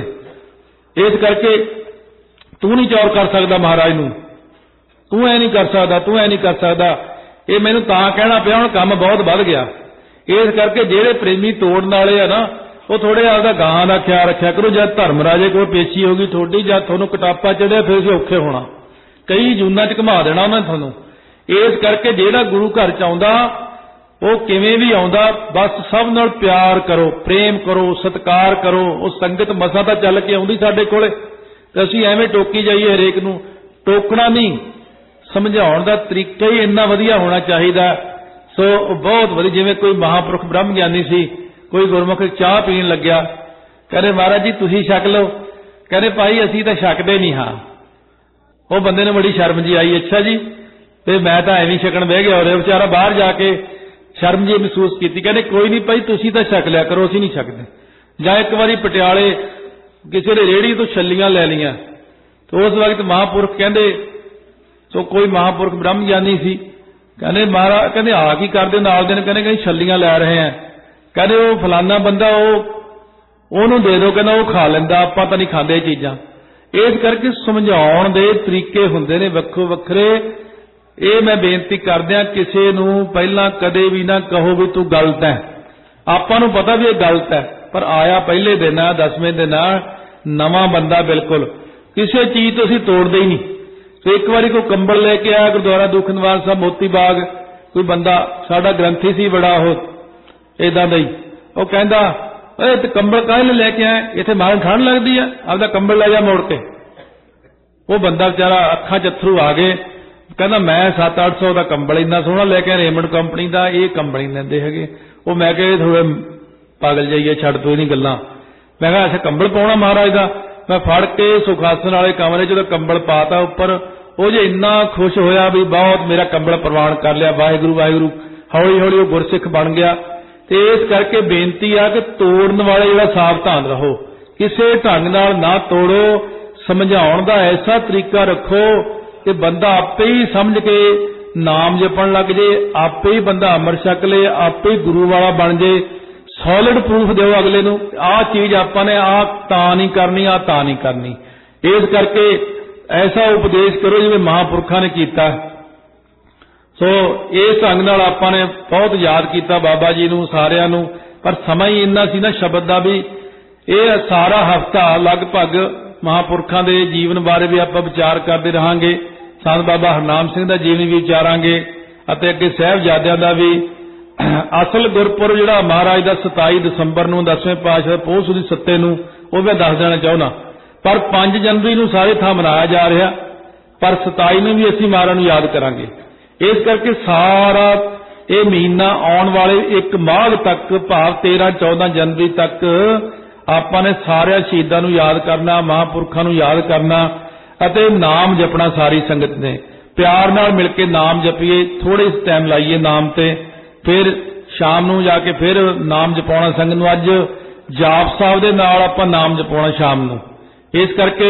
ਇਸ ਕਰਕੇ ਤੂੰ ਨਹੀਂ ਚੌਰ ਕਰ ਸਕਦਾ ਮਹਾਰਾਜ ਨੂੰ, ਤੂੰ ਐ ਨਹੀਂ ਕਰ ਸਕਦਾ, ਤੂੰ ਐ ਨਹੀਂ ਕਰ ਸਕਦਾ। ਇਹ ਮੈਨੂੰ ਤਾਂ ਕਹਿਣਾ ਪਿਆ, ਹੁਣ ਕੰਮ ਬਹੁਤ ਵੱਧ ਗਿਆ। ਇਸ ਕਰਕੇ ਜਿਹੜੇ ਪ੍ਰੇਮੀ ਤੋੜਨ ਵਾਲੇ ਆ ਨਾ, ਉਹ ਥੋੜੇ ਆਪਦਾ ਗਾਂ ਦਾ ਖਿਆਲ ਰੱਖਿਆ ਕਰੋ। ਜਦ ਧਰਮ ਰਾਜੇ ਕੋਲ ਪੇਸ਼ੀ ਹੋ ਗਈ ਤੁਹਾਡੀ, ਜਦ ਤੁਹਾਨੂੰ ਕਟਾਪਾ ਚੜਿਆ ਫਿਰ ਤੁਸੀਂ ਔਖੇ ਹੋਣਾ, ਕਈ ਜੂਨਾਂ ਚ ਘੁਮਾ ਦੇਣਾ ਉਹਨਾਂ ਨੇ ਤੁਹਾਨੂੰ। ਇਸ ਕਰਕੇ ਜਿਹੜਾ ਗੁਰੂ ਘਰ ਚ ਆਉਂਦਾ ਉਹ ਕਿਵੇਂ ਵੀ ਆਉਂਦਾ, ਬਸ ਸਭ ਨਾਲ ਪਿਆਰ ਕਰੋ, ਪ੍ਰੇਮ ਕਰੋ, ਸਤਿਕਾਰ ਕਰੋ। ਉਹ ਸੰਗਤ ਮਸਾਂ ਤਾਂ ਚੱਲ ਕੇ ਆਉਂਦੀ ਸਾਡੇ ਕੋਲੇ, ਤੇ ਅਸੀਂ ਐਵੇਂ ਟੋਕੀ ਜਾਈਏ ਹਰੇਕ ਨੂੰ। ਟੋਕਣਾ ਨਹੀਂ, ਸਮਝਾਉਣ ਦਾ ਤਰੀਕਾ ਹੀ ਇੰਨਾ ਵਧੀਆ ਹੋਣਾ ਚਾਹੀਦਾ। ਸੋ ਬਹੁਤ ਵਧੀਆ, ਜਿਵੇਂ ਕੋਈ ਮਹਾਂਪੁਰਖ ਬ੍ਰਹਮ ਗਿਆਨੀ ਸੀ, ਕੋਈ ਗੁਰਮੁਖ ਚਾਹ ਪੀਣ ਲੱਗਿਆ, ਕਹਿੰਦੇ ਮਹਾਰਾਜ ਜੀ ਤੁਸੀਂ ਛਕ ਲਓ, ਕਹਿੰਦੇ ਭਾਈ ਅਸੀਂ ਤਾਂ ਛਕਦੇ ਨਹੀਂ ਹਾਂ। ਉਹ ਬੰਦੇ ਨੂੰ ਬੜੀ ਸ਼ਰਮ ਜੀ ਆਈ, ਅੱਛਾ ਜੀ, ਤੇ ਮੈਂ ਤਾਂ ਐਵੇਂ ਛਕਣ ਬਹਿ ਗਿਆ, ਉਹ ਵਿਚਾਰਾ ਬਾਹਰ ਜਾ ਕੇ ਸ਼ਰਮ ਜੀ ਮਹਿਸੂਸ ਕੀਤੀ। ਕਹਿੰਦੇ ਕੋਈ ਨਹੀਂ ਭਾਈ ਤੁਸੀਂ ਤਾਂ ਛਕ ਲਿਆ ਕਰੋ, ਅਸੀਂ ਨਹੀਂ ਛਕਦੇ। ਜਾਂ ਇੱਕ ਵਾਰੀ ਪਟਿਆਲੇ ਕਿਸੇ ਨੇ ਰੇਹੜੀ ਤੋਂ ਛੱਲੀਆਂ ਲੈ ਲਈਆਂ, ਤੇ ਉਸ ਵਕਤ ਮਹਾਂਪੁਰਖ ਕਹਿੰਦੇ, ਸੋ ਕੋਈ ਮਹਾਂਪੁਰਖ ਬ੍ਰਹਮ ਗਿਆਨੀ ਸੀ, ਕਹਿੰਦੇ ਮਹਾਰਾਜ, ਕਹਿੰਦੇ ਆ ਕੀ ਕਰਦੇ ਨਾਲ ਦੇ ਨੇ, ਕਹਿੰਦੇ ਕਹਿੰਦੇ ਛੱਲੀਆਂ ਲੈ ਰਹੇ ਆ, ਕਹਿੰਦੇ ਉਹ ਫਲਾਨਾ ਬੰਦਾ ਉਹ ਉਹਨੂੰ ਦੇ ਦਿਓ, ਕਹਿੰਦਾ ਉਹ ਖਾ ਲੈਂਦਾ, ਆਪਾਂ ਤਾਂ ਨਹੀਂ ਖਾਂਦੇ ਇਹ ਚੀਜ਼ਾਂ। ਇਸ ਕਰਕੇ ਸਮਝਾਉਣ ਦੇ ਤਰੀਕੇ ਹੁੰਦੇ ਨੇ ਵੱਖੋ ਵੱਖਰੇ। ਇਹ ਮੈਂ ਬੇਨਤੀ ਕਰਦਿਆਂ ਕਿਸੇ ਨੂੰ ਪਹਿਲਾਂ ਕਦੇ ਵੀ ਨਾ ਕਹੋ ਵੀ ਤੂੰ ਗਲਤ ਹੈ। ਆਪਾਂ ਨੂੰ ਪਤਾ ਵੀ ਇਹ ਗਲਤ ਹੈ, ਪਰ ਆਇਆ ਪਹਿਲੇ ਦਿਨ ਆ, ਦਸਵੇਂ ਦਿਨ ਆ, ਨਵਾਂ ਬੰਦਾ ਬਿਲਕੁਲ, ਕਿਸੇ ਚੀਜ਼ ਤੋਂ ਅਸੀਂ ਤੋੜਦੇ ਹੀ ਨਹੀਂ। ਤੇ ਇੱਕ ਵਾਰੀ ਕੋਈ ਕੰਬਲ ਲੈ ਕੇ ਆਇਆ ਗੁਰਦੁਆਰਾ ਦੁਖਨਿਵਾਰਨ ਸਾਹਿਬ ਮੋਤੀ ਬਾਗ, ਕੋਈ ਬੰਦਾ ਸਾਡਾ ਗ੍ਰੰਥੀ ਸੀ ਬੜਾ, ਉਹ ਏਦਾਂ ਦਾ ਹੀ, ਉਹ ਕਹਿੰਦਾ ਓਏ ਤੇ ਕੰਬਲ ਕਾਹਲੇ ਲੈ ਕੇ ਆਇਆ, ਇੱਥੇ ਮਾਰਨ ਠੰਡ ਲੱਗਦੀ ਆ, ਆਪਦਾ ਕੰਬਲ ਲੈ ਜਾ ਮੋੜ ਕੇ। ਉਹ ਬੰਦਾ ਵਿਚਾਰਾ ਅੱਖਾਂ ਚ ਅੱਥਰੂ ਆ ਗਏ, ਕਹਿੰਦਾ ਮੈਂ ਸੱਤ ਅੱਠ ਸੌ ਦਾ ਕੰਬਲ ਇੰਨਾ ਸੋਹਣਾ ਲੈ ਕੇ ਰੇਮੰਡ ਕੰਪਨੀ ਦਾ, ਇਹ ਕੰਬਲ ਨਹੀਂ ਲੈਂਦੇ ਹੈਗੇ। ਉਹ ਮੈਂ ਕਿਹਾ ਥੋੜੇ ਪਾਗਲ ਜਾਈਏ, ਛੱਡ ਤੂੰ ਨਹੀਂ ਗੱਲਾਂ। ਮੈਂ ਕਿਹਾ ਅੱਛਾ ਕੰਬਲ ਪਾਉਣਾ ਮਹਾਰਾਜ ਦਾ। ਮੈਂ ਫੜ ਕੇ ਸੁਖਾਸਨ ਵਾਲੇ ਕਮਰੇ ਚ ਉਹਦਾ ਕੰਬਲ ਪਾਤਾ ਉੱਪਰ। ਉਹ ਜੇ ਇੰਨਾ ਖੁਸ਼ ਹੋਇਆ ਵੀ ਬਹੁਤ ਮੇਰਾ ਕੰਬਲ ਪ੍ਰਵਾਨ ਕਰ ਲਿਆ, ਵਾਹਿਗੁਰੂ ਵਾਹਿਗੁਰੂ। ਹੌਲੀ ਹੌਲੀ ਉਹ ਗੁਰਸਿੱਖ ਬਣ ਗਿਆ। ਤੇ ਇਸ ਕਰਕੇ ਬੇਨਤੀ ਆ ਕਿ ਤੋੜਨ ਵਾਲੇ ਜਿਹੜਾ ਸਾਵਧਾਨ ਰਹੋ, ਕਿਸੇ ਢੰਗ ਨਾਲ ਨਾ ਤੋੜੋ। ਸਮਝਾਉਣ ਦਾ ਐਸਾ ਤਰੀਕਾ ਰੱਖੋ ਕਿ ਬੰਦਾ ਆਪੇ ਹੀ ਸਮਝ ਕੇ ਨਾਮ ਜਪਣ ਲੱਗ ਜੇ, ਆਪੇ ਹੀ ਬੰਦਾ ਅੰਮ੍ਰਿਤ ਛਕ ਲੇ, ਆਪੇ ਹੀ ਗੁਰੂ ਵਾਲਾ ਬਣ ਜੇ। ਸੋਲਿਡ ਪ੍ਰੂਫ ਦਿਓ ਅਗਲੇ ਨੂੰ, ਆਹ ਚੀਜ਼ ਆਪਾਂ ਨੇ ਆਹ ਤਾਂ ਨਹੀਂ ਕਰਨੀ, ਆਹ ਤਾਂ ਨਹੀਂ ਕਰਨੀ। ਇਸ ਕਰਕੇ ਐਸਾ ਉਪਦੇਸ਼ ਕਰੋ ਜਿਵੇਂ ਮਹਾਂਪੁਰਖਾਂ ਨੇ ਕੀਤਾ। ਸੋ ਇਸ ਢੰਗ ਨਾਲ ਆਪਾਂ ਨੇ ਬਹੁਤ ਯਾਦ ਕੀਤਾ ਬਾਬਾ ਜੀ ਨੂੰ ਸਾਰਿਆਂ ਨੂੰ, ਪਰ ਸਮਾਂ ਹੀ ਇੰਨਾ ਸੀ ਨਾ ਸ਼ਬਦ ਦਾ ਵੀ। ਇਹ ਸਾਰਾ ਹਫ਼ਤਾ ਲਗਭਗ ਮਹਾਂਪੁਰਖਾਂ ਦੇ ਜੀਵਨ ਬਾਰੇ ਵੀ ਆਪਾਂ ਵਿਚਾਰ ਕਰਦੇ ਰਹਾਂਗੇ। ਸੰਤ ਬਾਬਾ ਹਰਨਾਮ ਸਿੰਘ ਦਾ ਜੀਵਨ ਵੀ ਵਿਚਾਰਾਂਗੇ, ਅਤੇ ਅੱਗੇ ਸਾਹਿਬਜ਼ਾਦਿਆਂ ਦਾ ਵੀ। ਅਸਲ ਗੁਰਪੁਰਬ ਜਿਹੜਾ ਮਹਾਰਾਜ ਦਾ ਸਤਾਈ ਦਸੰਬਰ ਨੂੰ, ਦਸਵੇਂ ਪਾਤਸ਼ਾਹ ਪੋਹ ਸੁਦੀ ਸੱਤੇ ਨੂੰ, ਉਹ ਮੈਂ ਦੱਸ ਦੇਣਾ ਚਾਹੁੰਦਾ। ਪਰ ਪੰਜ ਜਨਵਰੀ ਨੂੰ ਸਾਰੇ ਥਾਂ ਮਨਾਇਆ ਜਾ ਰਿਹਾ, ਪਰ ਸਤਾਈ ਨੂੰ ਵੀ ਅਸੀਂ ਮਹਾਰਾਜ ਨੂੰ ਯਾਦ ਕਰਾਂਗੇ। ਇਸ ਕਰਕੇ ਸਾਰਾ ਇਹ ਮਹੀਨਾ ਆਉਣ ਵਾਲੇ ਇੱਕ ਮਾਘ ਤੱਕ, ਭਾਵ ਤੇਰਾਂ ਚੌਦਾਂ ਜਨਵਰੀ ਤੱਕ ਆਪਾਂ ਨੇ ਸਾਰਿਆਂ ਸ਼ਹੀਦਾਂ ਨੂੰ ਯਾਦ ਕਰਨਾ, ਮਹਾਂਪੁਰਖਾਂ ਨੂੰ ਯਾਦ ਕਰਨਾ, ਅਤੇ ਨਾਮ ਜਪਣਾ। ਸਾਰੀ ਸੰਗਤ ਨੇ ਪਿਆਰ ਨਾਲ ਮਿਲ ਕੇ ਨਾਮ ਜਪੀਏ, ਥੋੜੇ ਟਾਈਮ ਲਾਈਏ ਨਾਮ ਤੇ, ਫਿਰ ਸ਼ਾਮ ਨੂੰ ਜਾ ਕੇ ਫਿਰ ਨਾਮ ਜਪਾਉਣਾ ਸੰਗਤ ਨੂੰ। ਅੱਜ ਜਾਪ ਸਾਹਿਬ ਦੇ ਨਾਲ ਆਪਾਂ ਨਾਮ ਜਪਾਉਣਾ ਸ਼ਾਮ ਨੂੰ। ਇਸ ਕਰਕੇ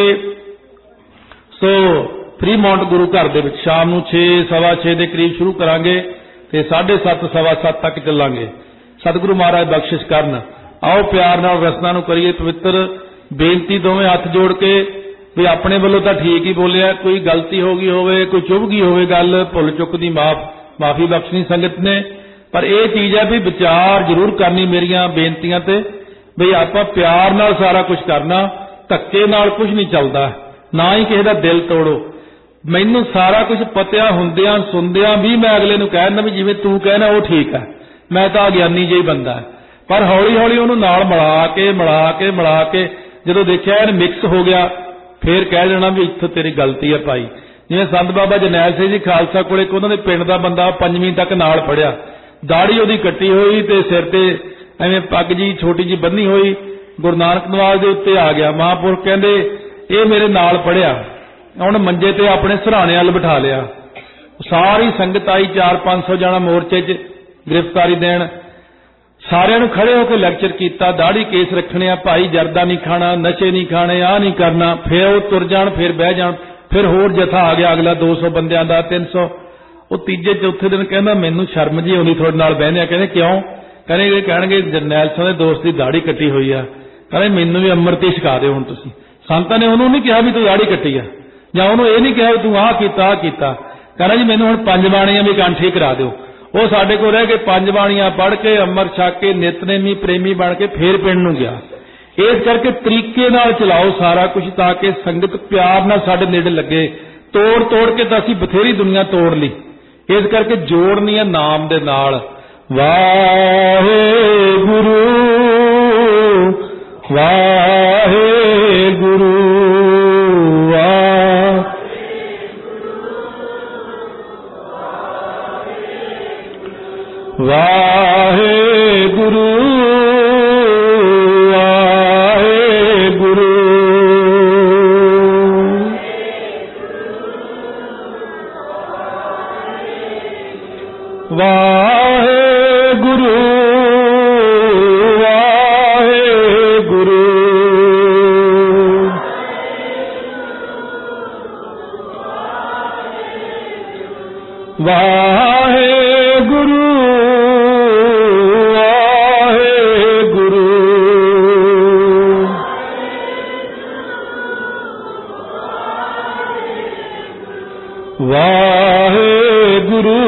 ਸੋ ਫਰੀਮਾਉਂਟ ਗੁਰੂ ਘਰ ਦੇ ਵਿੱਚ ਸ਼ਾਮ ਨੂੰ ਛੇ ਸਵਾ ਛੇ ਦੇ ਕਰੀਬ ਸ਼ੁਰੂ ਕਰਾਂਗੇ ਤੇ ਸਾਢੇ ਸੱਤ ਸਵਾ ਸੱਤ ਤੱਕ ਚੱਲਾਂਗੇ। ਸਤਿਗੁਰੂ ਮਹਾਰਾਜ ਬਖਸ਼ਿਸ਼ ਕਰਨ। ਆਓ ਪਿਆਰ ਨਾਲ ਰਸਨਾ ਨੂੰ ਕਰੀਏ ਪਵਿੱਤਰ। बेनती दोवें हथ जोड़ के भी अपने वालों तो ठीक ही बोलिया, कोई गलती हो गई होवे, कोई चुभ गई होवे गल, भुल चुक दी माफ माफ़ी बख्शनी संगत ने। पर यह चीज़ है भी विचार जरूर करनी मेरिया बेनतियां ते, बई आपां प्यार नाल सारा कुछ करना, धक्के नाल कुछ नहीं चलता, ना ही किसी का दिल तोड़ो। मैनू सारा कुछ पतिया हुंदियां सुनदियां भी मैं अगले नूं कह दिंदा भी जिवें तू कहना वो ठीक है, मैं तो अज्ञानी जिहा बंदा है। पर हौली हौली उहनूं नाल मिला के मिला के मिला के जदों देखिया इह मिक्स हो गया, फिर कह देना भी इत्थों तेरी गलती है भाई। जिवें संत बाबा जरनैल सिंह जी खालसा कोले एक उन्हां दे पिंड दा बंदा पंजवीं तक नाल पढ़िया, दाढ़ी उहदी कट्टी हुई ते सिर ते एवें पग जी छोटी जी बन्नी हुई, गुरु नानक नवाज दे उत्ते आ गया। महापुरख कहंदे ये मेरे नाल पढ़िया, हुण मंजे ते अपने सराणे अल बिठा लिया। सारी संगत आई, चार पांच सौ जाना मोर्चे च गिरफ्तारी देण, सारिਆਂ ਨੂੰ खड़े होकर लैक्चर किया, दाढ़ी केस रखने, भाई जरदा नहीं खाना, नशे नहीं खाने, आ नहीं करना। फिर वो तुर जान, फिर बह जान, फिर होर जथा आ गया अगला दो सौ बंदियां दा, तीन सौ। वो तीजे चौथे दिन कहना मैनू शर्म जी आउंदी थोड़े नाल बहने। कहने क्यों? कहने कहणगे जरनैल सिंह दे दोस्त की दाढ़ी कट्टी हुई आ, कहने मैनू भी अमृत ही छका दिओ। हुण तुसीं संतां ने उहनूं नहीं कहा भी तू दाढ़ी कट्टी आ, जां उहनूं ये नहीं कहा तू आह कीता आह कीता। कहना जी मैनू हुण पंज बाणियां भी कंठ करा दिओ। वो साडे कोल रह के पंज बाणियां पढ़ के अमर छक के नितनेमी प्रेमी बन के फिर पिंड नूं गया। इस करके तरीके नाल चलाओ सारा कुछ, ताकि संगत प्यार नाल साडे नेड़े लगे। तोड़ तोड़ के तो असीं बथेरी दुनिया तोड़ ली, इस करके जोड़नी है नाम दे नाल। वाहेगुरू वाहेगुरू वाहेगुरू वाहेगुरू वाहेगुरू वाहेगुरू वाहेगुरू वाहेगुरू